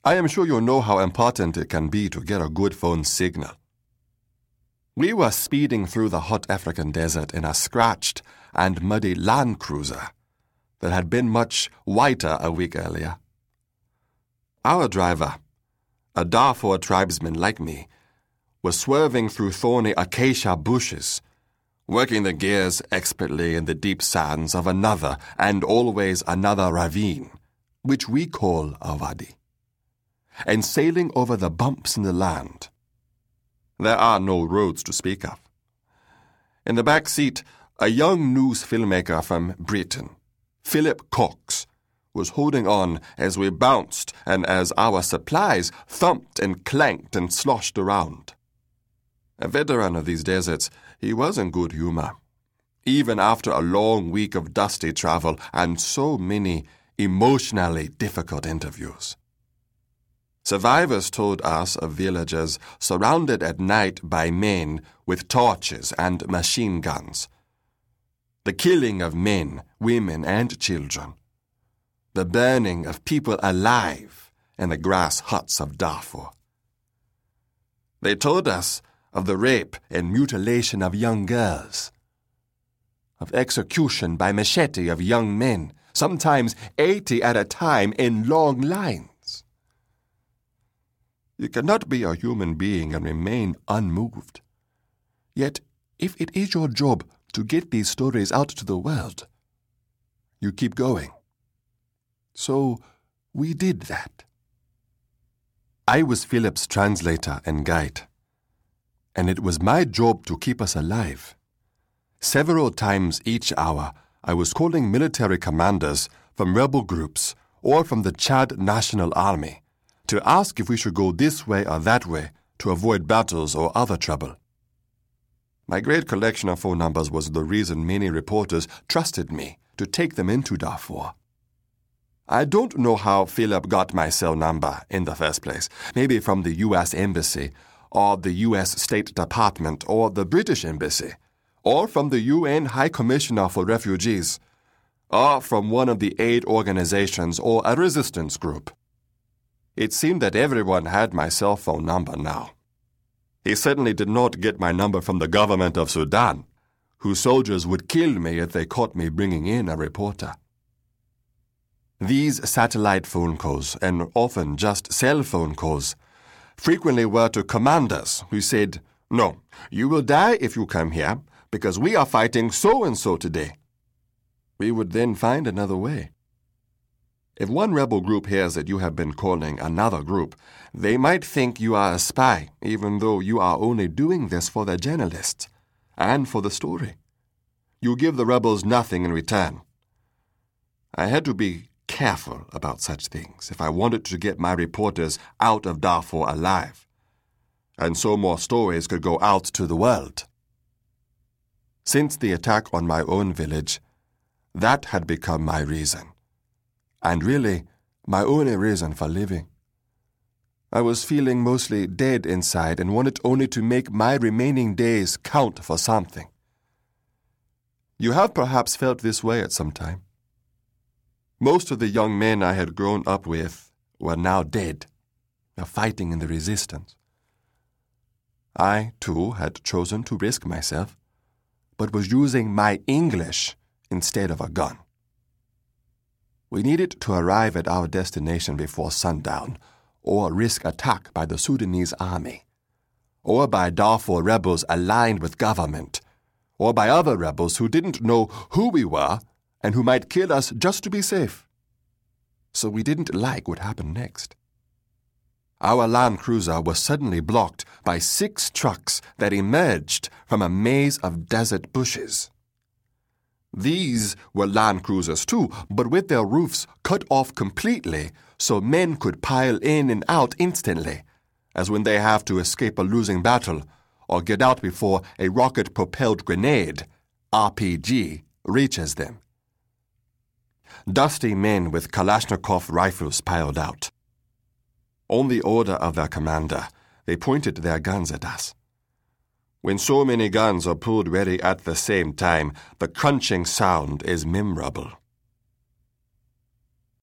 I am sure you know how important it can be to get a good phone signal. We were speeding through the hot African desert in a scratched and muddy Land Cruiser that had been much whiter a week earlier. Our driver, a Darfur tribesman like me, was swerving through thorny acacia bushes, working the gears expertly in the deep sands of another and always another ravine, which we call a wadi, and sailing over the bumps in the land. There are no roads to speak of. In the back seat, a young news filmmaker from Britain, Philip Cox, was holding on as we bounced and as our supplies thumped and clanked and sloshed around. A veteran of these deserts, he was in good humor, even after a long week of dusty travel and so many emotionally difficult interviews. Survivors told us of villages surrounded at night by men with torches and machine guns. The killing of men, women, and children. The burning of people alive in the grass huts of Darfur. They told us of the rape and mutilation of young girls, of execution by machete of young men, sometimes 80 at a time in long lines. You cannot be a human being and remain unmoved. Yet, if it is your job to get these stories out to the world, you keep going. So, we did that. I was Philip's translator and guide, and it was my job to keep us alive. Several times each hour, I was calling military commanders from rebel groups or from the Chad National Army to ask if we should go this way or that way to avoid battles or other trouble. My great collection of phone numbers was the reason many reporters trusted me to take them into Darfur. I don't know how Philip got my cell number in the first place, maybe from the U.S. Embassy, or the U.S. State Department, or the British Embassy, or from the UN High Commissioner for Refugees, or from one of the aid organizations or a resistance group. It seemed that everyone had my cell phone number now. He certainly did not get my number from the government of Sudan, whose soldiers would kill me if they caught me bringing in a reporter. These satellite phone calls, and often just cell phone calls, frequently were to commanders who said, "No, you will die if you come here, because we are fighting so-and-so today." We would then find another way. If one rebel group hears that you have been calling another group, they might think you are a spy, even though you are only doing this for the journalists and for the story. You give the rebels nothing in return. I had to be careful about such things if I wanted to get my reporters out of Darfur alive, and so more stories could go out to the world. Since the attack on my own village, that had become my reason, and really my only reason for living. I was feeling mostly dead inside and wanted only to make my remaining days count for something. You have perhaps felt this way at some time. Most of the young men I had grown up with were now dead, fighting in the resistance. I, too, had chosen to risk myself, but was using my English instead of a gun. We needed to arrive at our destination before sundown, or risk attack by the Sudanese army, or by Darfur rebels aligned with government, or by other rebels who didn't know who we were and who might kill us just to be safe. So we didn't like what happened next. Our Land Cruiser was suddenly blocked by 6 trucks that emerged from a maze of desert bushes. These were Land Cruisers too, but with their roofs cut off completely so men could pile in and out instantly, as when they have to escape a losing battle or get out before a rocket-propelled grenade, RPG, reaches them. Dusty men with Kalashnikov rifles piled out. On the order of their commander, they pointed their guns at us. When so many guns are pulled ready at the same time, the crunching sound is memorable.